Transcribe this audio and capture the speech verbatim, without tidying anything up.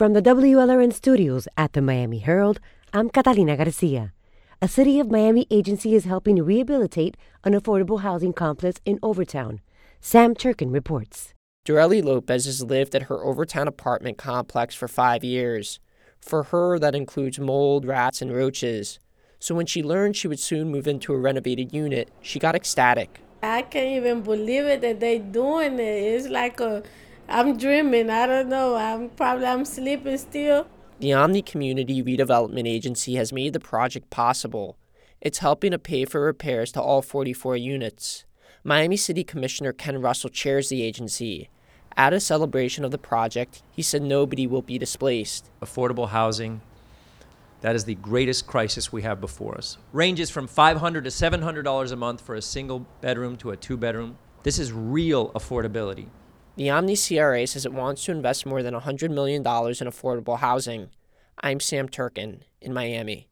From the W L R N studios at the Miami Herald, I'm Catalina Garcia. A City of Miami agency is helping to rehabilitate an affordable housing complex in Overtown. Sam Turkin reports. Dorelli Lopez has lived at her Overtown apartment complex for five years. For her, that includes mold, rats, and roaches. So when she learned she would soon move into a renovated unit, she got ecstatic. I can't even believe it that they doing it. It's like a, I'm dreaming. I don't know. I'm probably I'm sleeping still. The Omni Community Redevelopment Agency has made the project possible. It's helping to pay for repairs to all forty-four units. Miami City Commissioner Ken Russell chairs the agency. At a celebration of the project, he said nobody will be displaced. Affordable housing, that is the greatest crisis we have before us. Ranges from five hundred dollars to seven hundred dollars a month for a single bedroom to a two bedroom. This is real affordability. The Omni C R A says it wants to invest more than one hundred million dollars in affordable housing. I'm Sam Turkin in Miami.